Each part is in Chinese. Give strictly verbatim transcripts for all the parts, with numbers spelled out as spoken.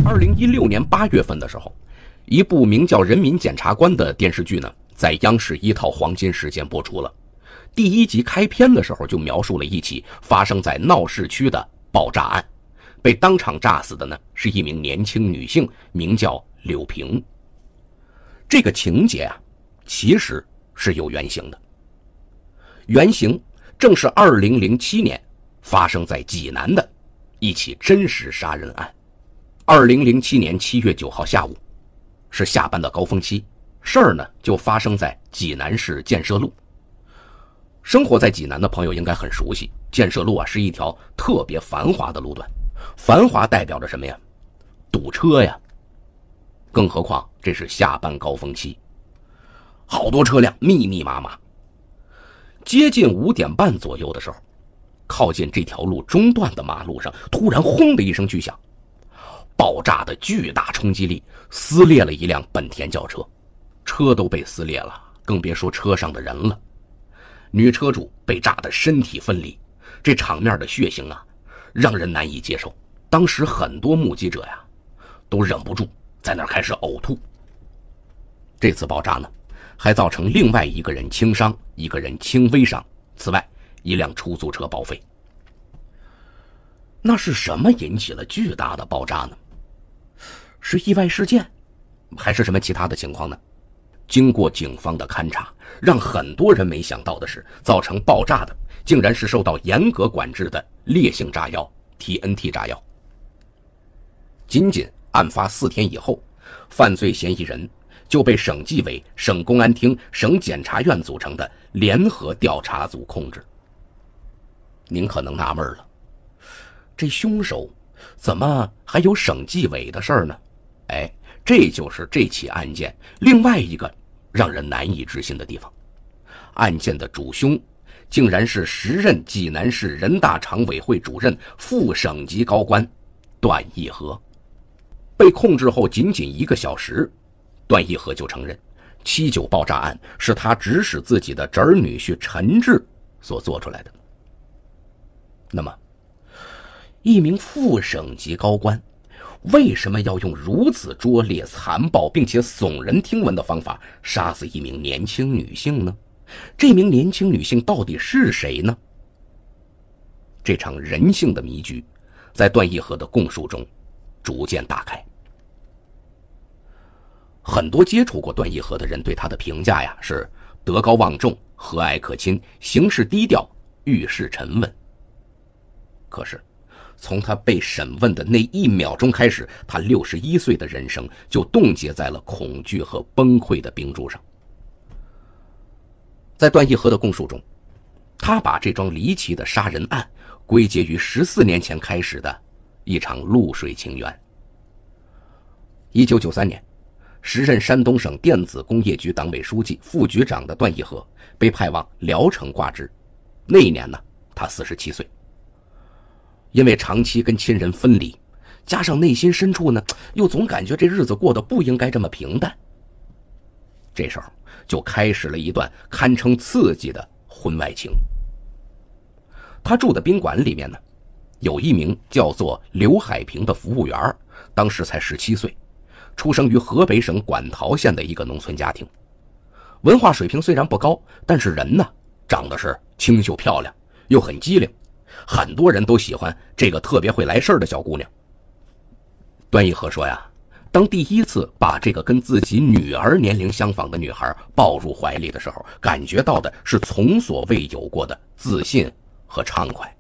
二零一六年八月份的时候，一部名叫《人民检察官》的电视剧呢，在央视一套黄金时间播出了。第一集开篇的时候就描述了一起发生在闹市区的爆炸案，被当场炸死的呢是一名年轻女性，名叫柳萍。这个情节啊，其实是有原型的。原型正是二零零七年发生在济南的一起真实杀人案。二零零七年七月九号下午，是下班的高峰期，事儿呢就发生在济南市建设路。生活在济南的朋友应该很熟悉，建设路啊是一条特别繁华的路段。繁华代表着什么呀？堵车呀。更何况这是下班高峰期，好多车辆密密麻麻。接近五点半左右的时候，靠近这条路中段的马路上，突然轰的一声巨响，爆炸的巨大冲击力撕裂了一辆本田轿车，车都被撕裂了，更别说车上的人了。女车主被炸得身体分离，这场面的血腥啊，让人难以接受。当时很多目击者呀，都忍不住在那儿开始呕吐。这次爆炸呢，还造成另外一个人轻伤，一个人轻微伤。此外，一辆出租车报废。那是什么引起了巨大的爆炸呢？是意外事件，还是什么其他的情况呢？经过警方的勘查，让很多人没想到的是，造成爆炸的竟然是受到严格管制的烈性炸药 T N T 炸药。仅仅案发四天以后，犯罪嫌疑人就被省纪委、省公安厅、省检察院组成的联合调查组控制。您可能纳闷了，这凶手怎么还有省纪委的事儿呢？哎，这就是这起案件另外一个让人难以置信的地方。案件的主凶竟然是时任济南市人大常委会主任、副省级高官段义和。被控制后仅仅一个小时，段义和就承认七九爆炸案是他指使自己的侄儿女婿陈志所做出来的。那么一名副省级高官为什么要用如此拙劣、残暴并且耸人听闻的方法杀死一名年轻女性呢？这名年轻女性到底是谁呢？这场人性的谜局在段义和的供述中逐渐打开。很多接触过段义和的人对他的评价呀是德高望重、和蔼可亲、行事低调、遇事沉稳。可是从他被审问的那一秒钟开始，他六十一岁的人生就冻结在了恐惧和崩溃的冰柱上。在段义和的供述中，他把这桩离奇的杀人案归结于十四年前开始的一场露水情缘。一九九三年，时任山东省电子工业局党委书记、副局长的段义和被派往聊城挂职。那一年呢，他四十七岁。因为长期跟亲人分离，加上内心深处呢，又总感觉这日子过得不应该这么平淡。这时候就开始了一段堪称刺激的婚外情。他住的宾馆里面呢，有一名叫做刘海平的服务员，当时才十七岁，出生于河北省馆陶县的一个农村家庭。文化水平虽然不高，但是人呢，长得是清秀漂亮，又很机灵。很多人都喜欢这个特别会来事儿的小姑娘。段义和说呀，当第一次把这个跟自己女儿年龄相仿的女孩抱入怀里的时候，感觉到的是从所未有过的自信和畅快。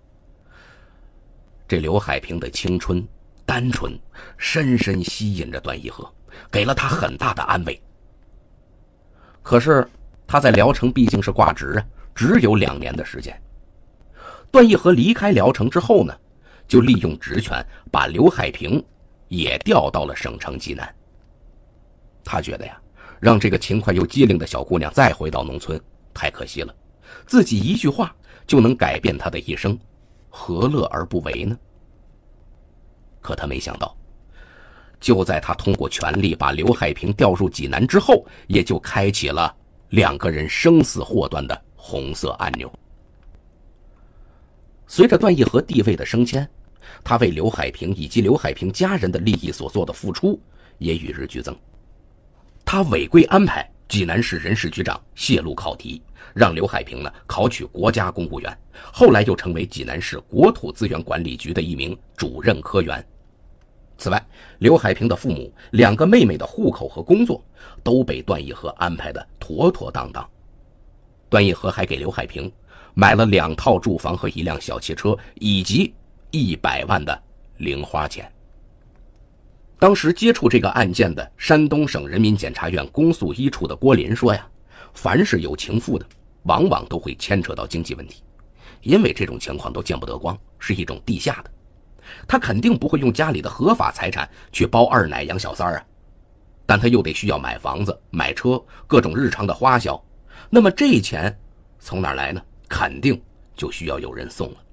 这刘海平的青春、单纯，深深吸引着段义和，给了他很大的安慰。可是他在聊城毕竟是挂职啊，只有两年的时间。段义和离开聊城之后呢，就利用职权把刘海平也调到了省城济南。他觉得呀，让这个勤快又机灵的小姑娘再回到农村太可惜了，自己一句话就能改变她的一生，何乐而不为呢？可他没想到，就在他通过权力把刘海平调入济南之后，也就开启了两个人生死祸端的红色按钮。随着段义和地位的升迁， 他为刘海平以及刘海平家人的利益所做的付出也与日俱增。他违规安排济南市人事局长泄露考题，让刘海平呢考取国家公务员，后来又成为济南市国土资源管理局的一名主任科员。此外，刘海平的父母、两个妹妹的户口和工作都被段义和安排的妥妥当当。段义和还给刘海平买了两套住房和一辆小汽车，以及一百万的零花钱。当时接触这个案件的山东省人民检察院公诉一处的郭林说呀，凡是有情妇的，往往都会牵扯到经济问题，因为这种情况都见不得光，是一种地下的。他肯定不会用家里的合法财产去包二奶养小三儿啊，但他又得需要买房子、买车，各种日常的花销，那么这钱从哪儿来呢？肯定就需要有人送了。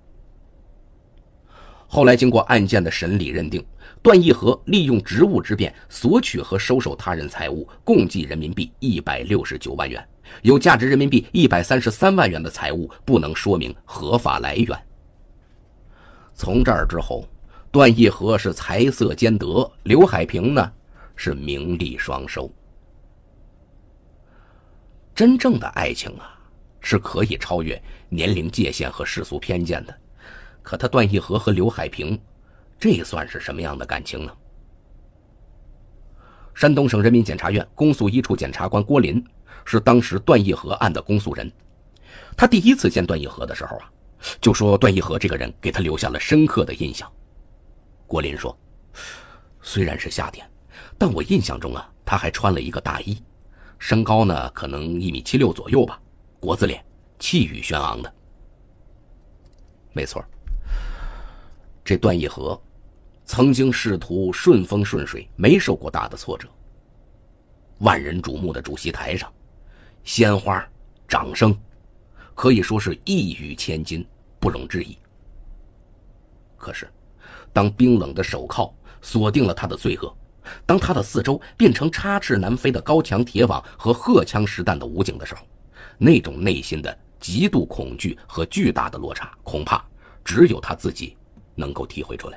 后来经过案件的审理认定，段义和利用职务之便索取和收受他人财物共计人民币一百六十九万元，有价值人民币一百三十三万元的财物不能说明合法来源。从这儿之后，段义和是财色兼得，刘海平呢是名利双收。真正的爱情啊，是可以超越年龄界限和世俗偏见的。可他段义和和刘海平，这算是什么样的感情呢？山东省人民检察院公诉一处检察官郭林是当时段义和案的公诉人。他第一次见段义和的时候啊，就说段义和这个人给他留下了深刻的印象。郭林说，虽然是夏天，但我印象中啊，他还穿了一个大衣，身高呢可能一米七六左右吧，国字脸，气宇轩昂的。没错，这段义和曾经仕途顺风顺水，没受过大的挫折。万人瞩目的主席台上，鲜花、掌声，可以说是一语千金，不容置疑。可是，当冰冷的手铐锁定了他的罪恶，当他的四周变成插翅难飞的高墙铁网和荷枪实弹的武警的时候，那种内心的极度恐惧和巨大的落差，恐怕只有他自己能够体会出来。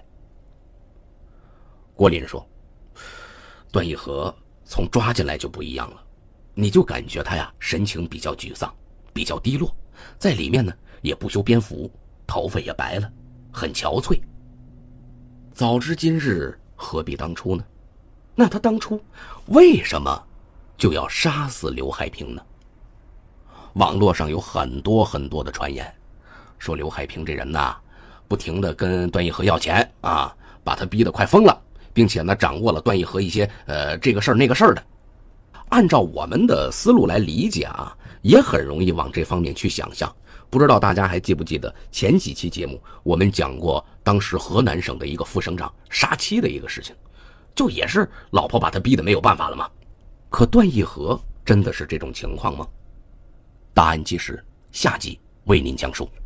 郭林说，段义和从抓进来就不一样了，你就感觉他呀神情比较沮丧，比较低落，在里面呢也不修边幅，头发也白了，很憔悴。早知今日何必当初呢？那他当初为什么就要杀死刘海平呢？网络上有很多很多的传言，说刘海平这人呐，不停地跟段义和要钱啊，把他逼得快疯了，并且呢掌握了段义和一些呃这个事儿那个事儿的。按照我们的思路来理解啊，也很容易往这方面去想象。不知道大家还记不记得前几期节目我们讲过当时河南省的一个副省长杀妻的一个事情，就也是老婆把他逼得没有办法了吗？可段义和真的是这种情况吗？答案其实下集为您讲述。